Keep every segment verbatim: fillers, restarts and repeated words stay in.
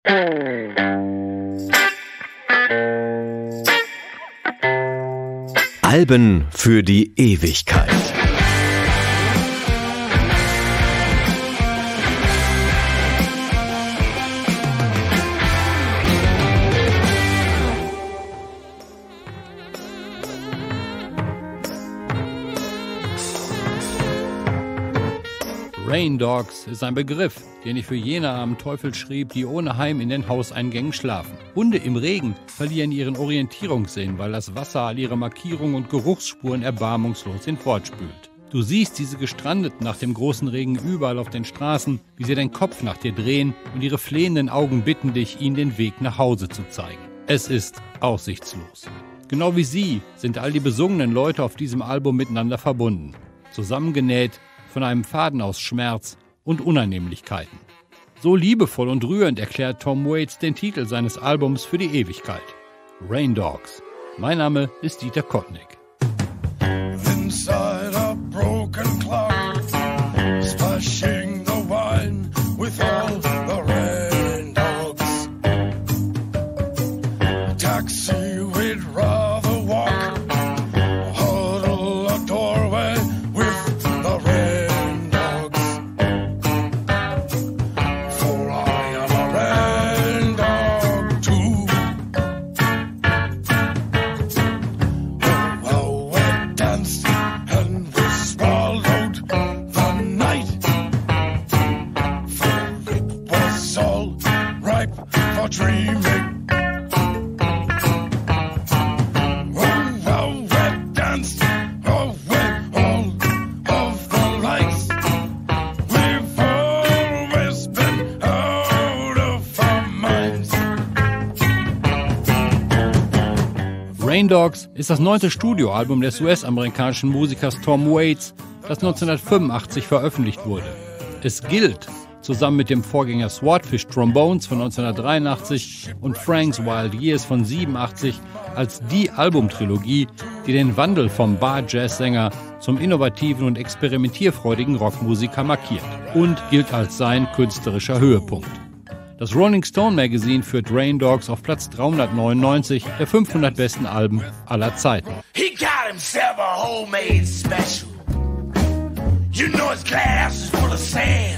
Alben für die Ewigkeit. Rain Dogs ist ein Begriff, den ich für jene am Teufel schrieb, die ohne Heim in den Hauseingängen schlafen. Hunde im Regen verlieren ihren Orientierungssinn, weil das Wasser all ihre Markierungen und Geruchsspuren erbarmungslos hinfortspült. Du siehst diese Gestrandeten nach dem großen Regen überall auf den Straßen, wie sie den Kopf nach dir drehen und ihre flehenden Augen bitten dich, ihnen den Weg nach Hause zu zeigen. Es ist aussichtslos. Genau wie sie sind all die besungenen Leute auf diesem Album miteinander verbunden, zusammengenäht von einem Faden aus Schmerz und Unannehmlichkeiten. So liebevoll und rührend erklärt Tom Waits den Titel seines Albums für die Ewigkeit. Rain Dogs. Mein Name ist Dieter Kottnick. Inside a broken clock, splashing the wine with all the rain dogs. A taxi we'd rather walk, huddle a doorway with the rain dogs. For I am a rain dog too. Oh, how we danced and we swallowed the night, for it was all ripe for dreaming. Oh, how we danced away all of the lights. We've always been out of our minds. Rain Dogs ist das neunte Studioalbum des U S-amerikanischen Musikers Tom Waits, das neunzehnhundertfünfundachtzig veröffentlicht wurde. Es gilt, zusammen mit dem Vorgänger Swordfish Trombones von neunzehnhundertdreiundachtzig und Frank's Wild Years von siebenundachtzig, als die Albumtrilogie, die den Wandel vom Bar-Jazz-Sänger zum innovativen und experimentierfreudigen Rockmusiker markiert und gilt als sein künstlerischer Höhepunkt. Das Rolling Stone Magazine führt Rain Dogs auf Platz dreihundertneunundneunzig der fünfhundert besten Alben aller Zeiten. He got himself a homemade special. You know his glass is full of sand,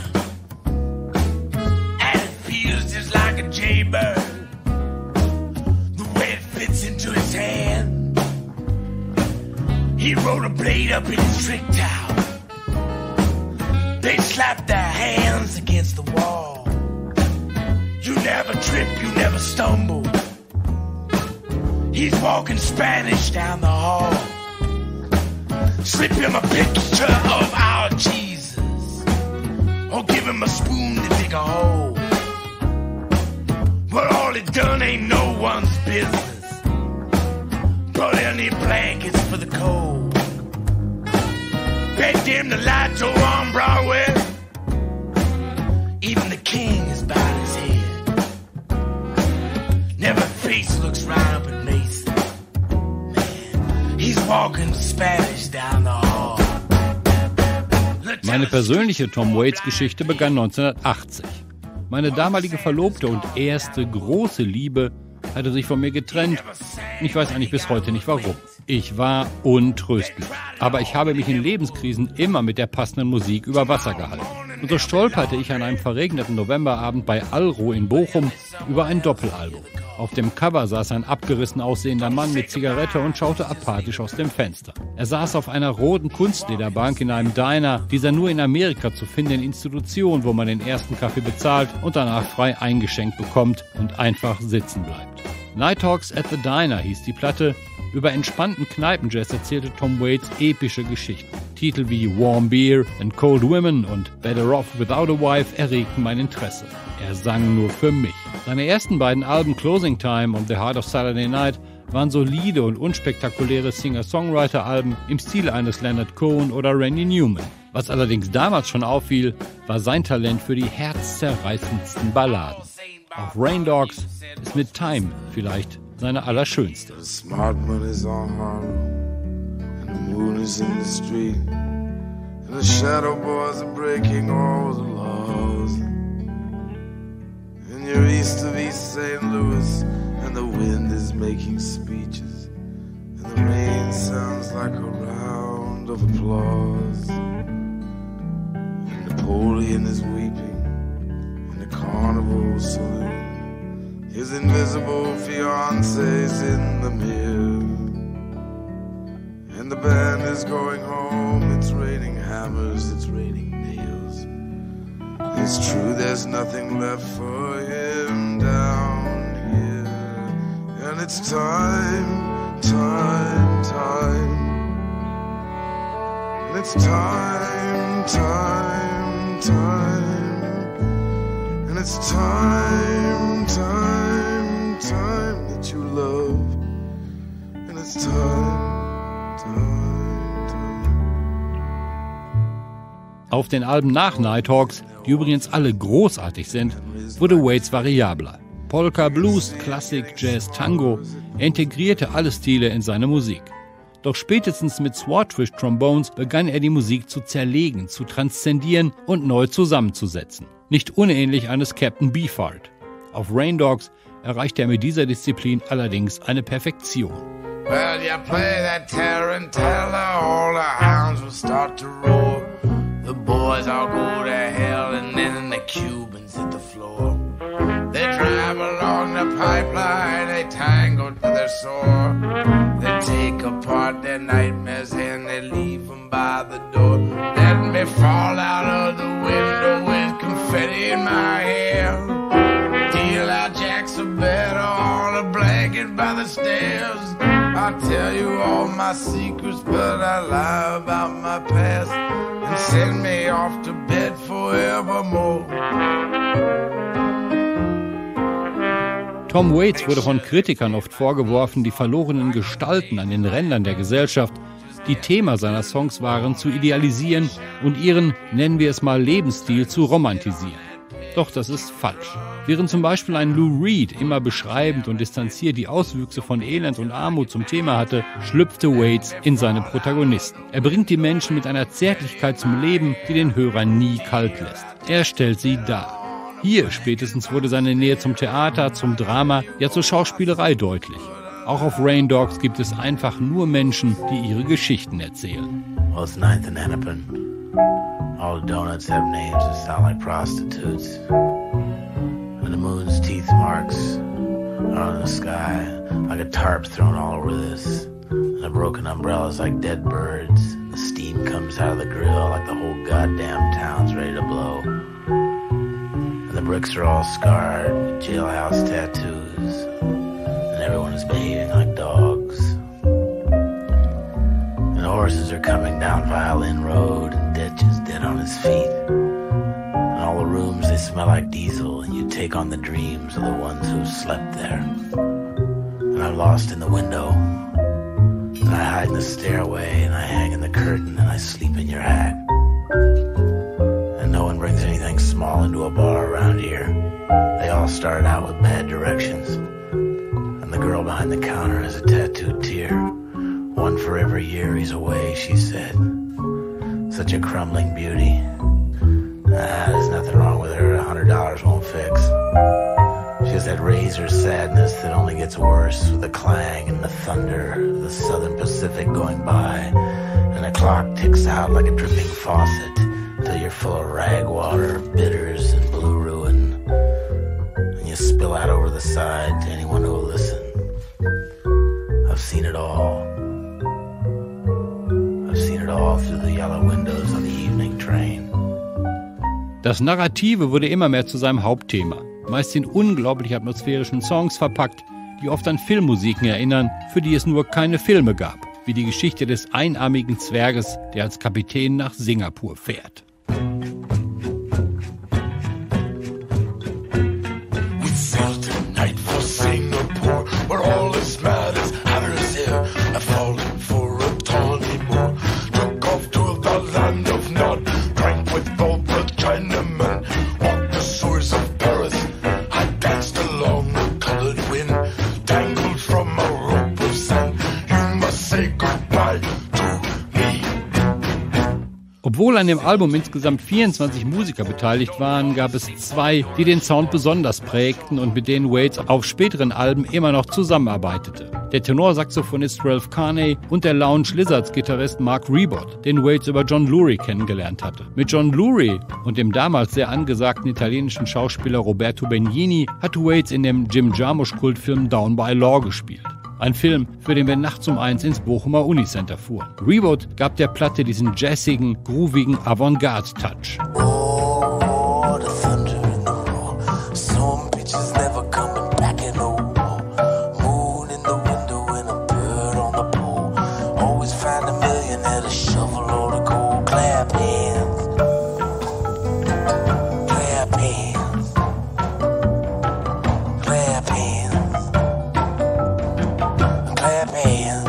and it feels just like a jaybird, the way it fits into his hand. He rode a blade up in his trick tower. They slapped their hands against the wall. You never trip, you never stumble. He's walking Spanish down the hall. Slip him a picture of our Jesus, or give him a spoon to dig a hole. But all he done ain't no one's business. Brought any blankets for the cold. Begged him to light your on Broadway. Even the king is bowed his head. Never face looks right up at Mason. Man, he's walking Spanish down the hall. Meine persönliche Tom Waits-Geschichte begann neunzehnhundertachtzig. Meine damalige Verlobte und erste große Liebe hatte sich von mir getrennt. Und ich weiß eigentlich bis heute nicht warum. Ich war untröstlich. Aber ich habe mich in Lebenskrisen immer mit der passenden Musik über Wasser gehalten. Und so stolperte ich an einem verregneten Novemberabend bei Alro in Bochum über ein Doppelalbum. Auf dem Cover saß ein abgerissen aussehender Mann mit Zigarette und schaute apathisch aus dem Fenster. Er saß auf einer roten Kunstlederbank in einem Diner, dieser nur in Amerika zu findenden Institution, wo man den ersten Kaffee bezahlt und danach frei eingeschenkt bekommt und einfach sitzen bleibt. Night Talks at the Diner hieß die Platte. Über entspannten Kneipenjazz erzählte Tom Waits epische Geschichten. Titel wie Warm Beer and Cold Women und Better Off Without a Wife erregten mein Interesse. Er sang nur für mich. Seine ersten beiden Alben Closing Time und The Heart of Saturday Night waren solide und unspektakuläre Singer-Songwriter-Alben im Stil eines Leonard Cohen oder Randy Newman. Was allerdings damals schon auffiel, war sein Talent für die herzzerreißendsten Balladen. Auch Rain Dogs ist mit Time vielleicht seine allerschönste. The smart money's on Harlem, and the moon is in the street, and the shadow boys are breaking all the laws. And and you're east of East Saint Louis, and the wind is making speeches, and the rain sounds like a round of applause. And Napoleon is weeping in the carnival saloon. His invisible fiance's in the mirror, and the band is going home. It's raining hammers, it's raining nails. It's true, there's nothing left for him down here. And it's time, time, time. And it's time, time, time. And it's time, time, time that you love. And it's time, time, time. Auf den Alben nach Nighthawks, die übrigens alle großartig sind, wurde Waits variabler. Polka, Blues, Klassik, Jazz, Tango, er integrierte alle Stile in seine Musik. Doch spätestens mit Swordfish Trombones begann er die Musik zu zerlegen, zu transzendieren und neu zusammenzusetzen. Nicht unähnlich eines Captain Beefheart. Auf Rain Dogs erreichte er mit dieser Disziplin allerdings eine Perfektion. Well, you play that tarantella, all the hounds will start to roar. The boys all go to hell, and then the Cubans hit the floor. They drive along the pipeline, they tango to their sore. They take apart their nightmares and they leave them by the door. Let me fall out of the window with confetti in my hair. Deal out jacks of better on a blanket by the stairs. I'll tell you all my secrets, but I lie about my past and send me off to bed forevermore. Tom Waits wurde von Kritikern oft vorgeworfen, die verlorenen Gestalten an den Rändern der Gesellschaft, die Thema seiner Songs waren, zu idealisieren und ihren, nennen wir es mal, Lebensstil zu romantisieren. Doch das ist falsch. Während zum Beispiel ein Lou Reed immer beschreibend und distanziert die Auswüchse von Elend und Armut zum Thema hatte, schlüpfte Waits in seine Protagonisten. Er bringt die Menschen mit einer Zärtlichkeit zum Leben, die den Hörer nie kalt lässt. Er stellt sie dar. Hier spätestens wurde seine Nähe zum Theater, zum Drama, ja zur Schauspielerei deutlich. Auch auf Rain Dogs gibt es einfach nur Menschen, die ihre Geschichten erzählen. Well, it's ninth and Hennepin. All the donuts have names that sound like prostitutes. And the moon's teeth marks are in the sky like a tarp thrown all over this. And the broken umbrellas like dead birds. And the steam comes out of the grill like the whole goddamn town's ready to blow. And the bricks are all scarred with jailhouse tattoos. And everyone is behaving like dogs. And the horses are coming down Violin Road, and Ditch is dead on his feet. And all the rooms, they smell like diesel, and you take on the dreams of the ones who slept there. And I'm lost in the window, and I hide in the stairway, and I hang in the curtain, and I sleep in your hat. And no one brings anything small into a bar around here. They all start out with bad directions. And the girl behind the counter has a tattooed tear. One for every year he's away, she said. Such a crumbling beauty. Ah, there's nothing wrong with her, a hundred dollars won't fix. She has that razor sadness that only gets worse with the clang and the thunder of the Southern Pacific going by. And the clock ticks out like a dripping faucet till you're full of rag water, bitters, and blue ruin. And you spill out over the side to anyone who will listen. I've seen it all. I've seen it all through the yellow windows on the evening train. Das Narrative wurde immer mehr zu seinem Hauptthema, meist in unglaublich atmosphärischen Songs verpackt, die oft an Filmmusiken erinnern, für die es nur keine Filme gab, wie die Geschichte des einarmigen Zwerges, der als Kapitän nach Singapur fährt. We sailed tonight for Singapore, where all is mad as hatters here. I've fallen for a tawny moor, took off to the land of Nod, drank with all the Chinamen, walked the shores of Paris. I danced along the colored wind, tangled from a rope of sand. You must say goodbye to me. Obwohl an dem Album insgesamt vierundzwanzig Musiker beteiligt waren, gab es zwei, die den Sound besonders prägten und mit denen Waits auf späteren Alben immer noch zusammenarbeitete. Der Tenorsaxophonist Ralph Carney und der Lounge Lizards-Gitarrist Mark Ribot, den Waits über John Lurie kennengelernt hatte. Mit John Lurie und dem damals sehr angesagten italienischen Schauspieler Roberto Benigni hatte Waits in dem Jim Jarmusch-Kultfilm Down by Law gespielt. Ein Film, für den wir nachts um eins ins Bochumer Unicenter fuhren. Ribot gab der Platte diesen jazzigen, groovigen Avantgarde-Touch. Oh, the thunder and the roar. Some bitches never coming back in no more. Moon in the window and a bird on the pole. Always find a millionaire to shovel all the gold. Clap hands. Clap hands. Clap hands. Clap hands.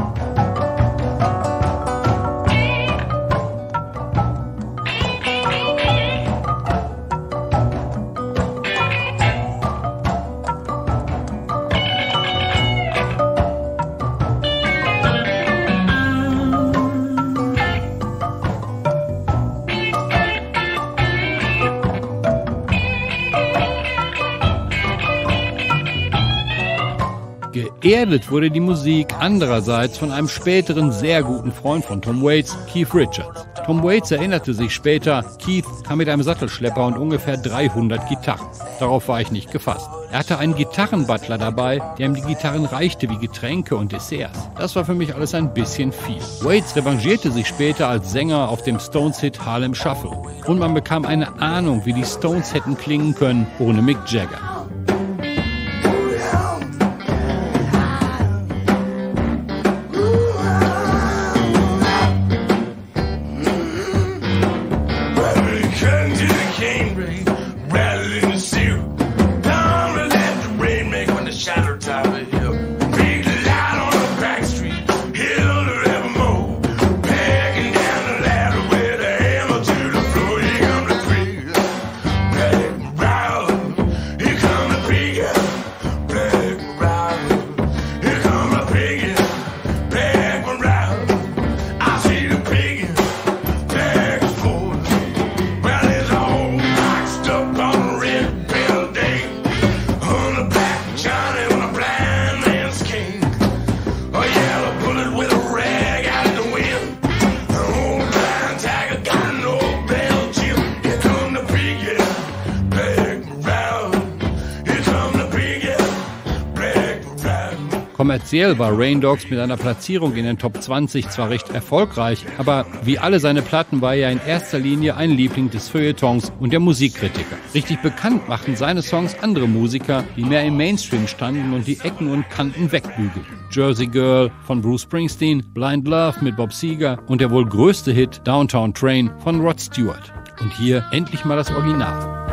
Geerdet wurde die Musik andererseits von einem späteren sehr guten Freund von Tom Waits, Keith Richards. Tom Waits erinnerte sich später, Keith kam mit einem Sattelschlepper und ungefähr dreihundert Gitarren. Darauf war ich nicht gefasst. Er hatte einen Gitarrenbutler dabei, der ihm die Gitarren reichte wie Getränke und Desserts. Das war für mich alles ein bisschen viel. Waits revanchierte sich später als Sänger auf dem Stones-Hit Harlem Shuffle. Und man bekam eine Ahnung, wie die Stones hätten klingen können ohne Mick Jagger. Kommerziell war Rain Dogs mit einer Platzierung in den Top zwanzig zwar recht erfolgreich, aber wie alle seine Platten war er in erster Linie ein Liebling des Feuilletons und der Musikkritiker. Richtig bekannt machten seine Songs andere Musiker, die mehr im Mainstream standen und die Ecken und Kanten wegbügelten. Jersey Girl von Bruce Springsteen, Blind Love mit Bob Seger und der wohl größte Hit Downtown Train von Rod Stewart. Und hier endlich mal das Original.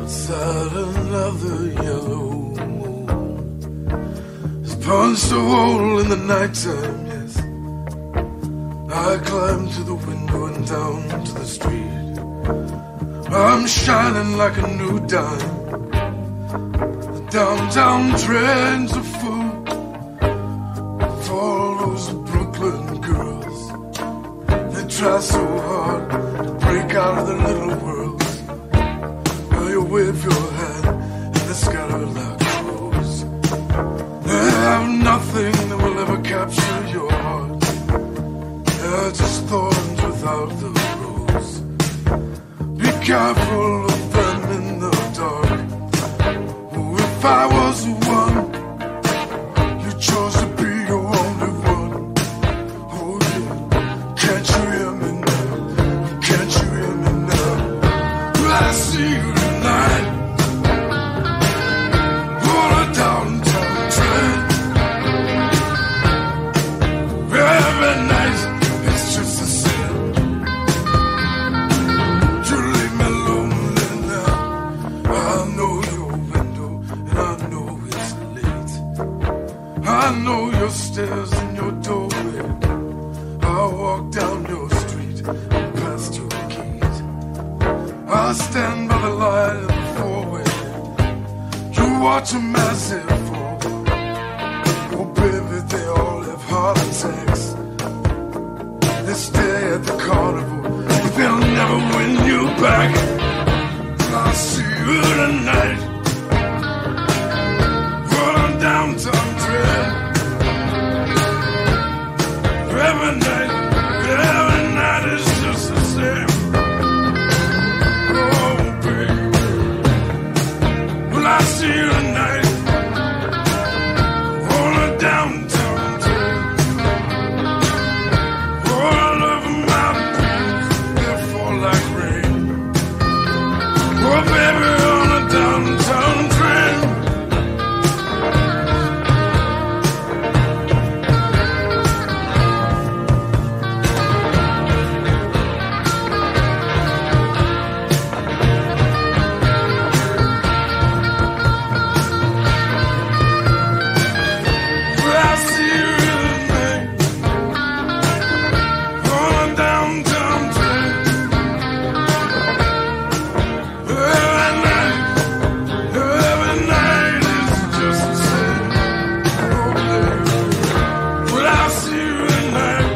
Punched a hole in the nighttime, yes. I climbed to the window and down to the street. I'm shining like a new dime. The downtown trains are full for all those Brooklyn girls. They try so hard to break out of their little worlds. Now you wave your hand and they scatter like crows. They have nothing that will ever capture your heart. They're just thorns without the rose. Be careful of them in the dark. Oh, if I was the one you chose to be your only one. Oh yeah, can't you hear me now? Can't you hear me now? I see you tonight. On a downtown train. Every night it's just the same. You leave me lonely now. I know your window and I know it's late. I know your stairs and your doorway. I walk down your street and past your gate. I stand by the light in the four-way. You watch a massive fall. Oh baby, they all have heart attacks. They stay at the carnival with their back. I'll see you tonight. Rolling downtown trail. Every night, every night is just the same. Oh, baby. Well, I'll see you tonight. Rolling downtown trail. All over my dreams, they fall like rain. Oh, baby, on a downtown train. Well, I see you tonight. On a downtown train. Every night, every night is just the same. Oh, baby. Well, I see you tonight.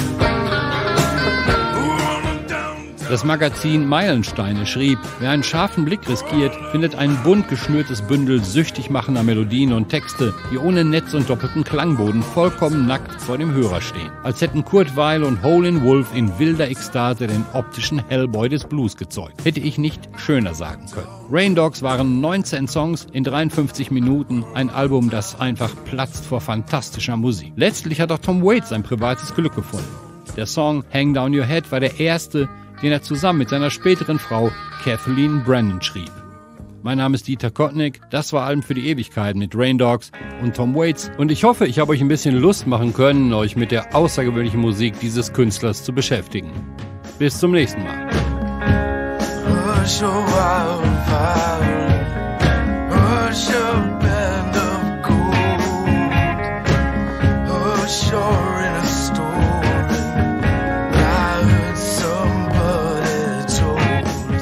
On a downtown. Das Magazin Meilensteine schrieb, wer einen scharfen Blick riskiert, findet ein bunt geschnürtes Bündel süchtig machender Melodien und Texte, die ohne Netz und doppelten Klangboden vollkommen nackt vor dem Hörer stehen. Als hätten Kurt Weill und Howlin' Wolf in wilder Ekstase den optischen Hellboy des Blues gezeugt. Hätte ich nicht schöner sagen können. Rain Dogs waren neunzehn Songs in dreiundfünfzig Minuten, ein Album, das einfach platzt vor fantastischer Musik. Letztlich hat auch Tom Waits sein privates Glück gefunden. Der Song Hang Down Your Head war der erste, den er zusammen mit seiner späteren Frau Kathleen Brennan schrieb. Mein Name ist Dieter Kottnick, das war Alben für die Ewigkeit mit Rain Dogs und Tom Waits und ich hoffe, ich habe euch ein bisschen Lust machen können, euch mit der außergewöhnlichen Musik dieses Künstlers zu beschäftigen. Bis zum nächsten Mal. Hush, your wildfire. Hush, your band of gold. Hush, you're in a story I heard somebody told.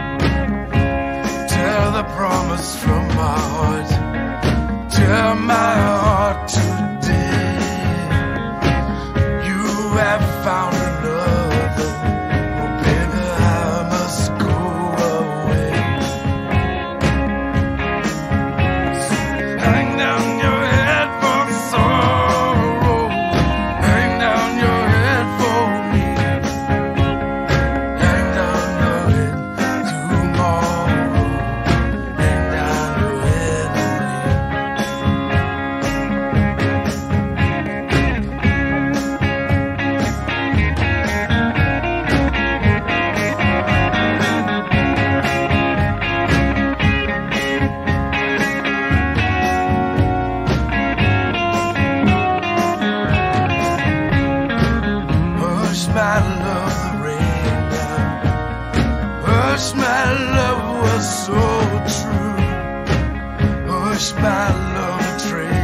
Tell the promise from my heart. Tell my heart today. You have found another. Oh, baby, I must go away. Hang down your head for sorrow. Hang down your head for me. Hang down your head tomorrow. Hang down your head for me. Hush, my love, the rain down. Hush, my love was so true. Hush, my love, the train